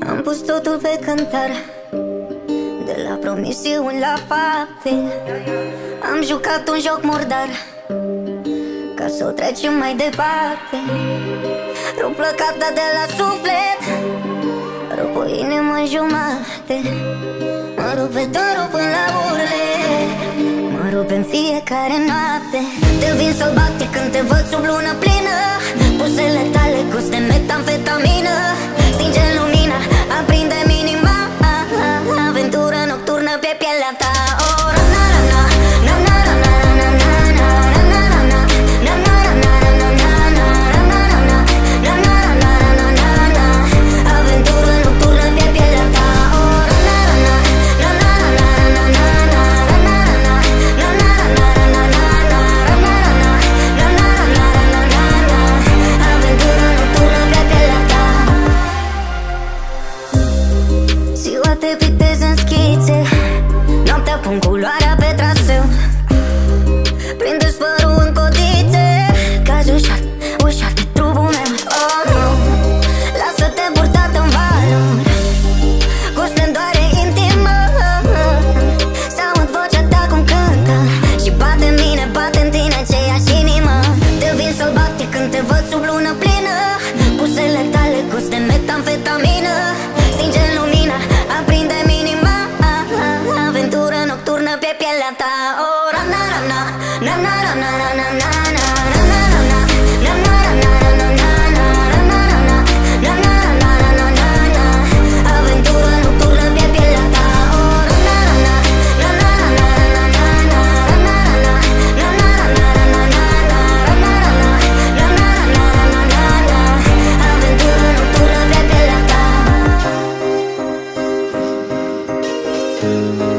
Am pus totul pe cântar, de la promisiuni la fapte. Am jucat un joc murdar, ca să o trecem mai departe. Rup plăcata de la suflet, rup o inimă în jumate. Mă rupe dorul până la urle, mă rupe în fiecare noapte. Devin sălbatic când te văd sub lună plină. Buzele tale gust de metamfetamină. Stinge lumina, aprinde minima. Aventură nocturnă pe pielea ta. Oh, na na na na na na na na na na na na na na na na na. Aventură nocturnă pe pielea ta. Oh, na na na na na na na na na na na na na. Aventură nocturnă pe pielea ta. Ziua te pictez în schițe, noaptea pun culoarea pe traseu. Prinde spărul în codițe, cazi ușor, ușor de trupul meu. Oh, nu, lasă-te purtat în valuri, cu splendoare intimă. S-aud vocea ta cum cântă și bate în mine, bate în tine aceeași inimă. Devin sălbatic când te văd sub lună plină. Buzele tale gust de metamfetamină. Stinge lumina, aprinde minima. Aventură nocturnă pe pielea ta. Oh, na na na na na na na na na na na. Aventură nocturnă pe pielea ta. Oh, na na na na na na na na na. Aventură nocturnă pe pielea ta.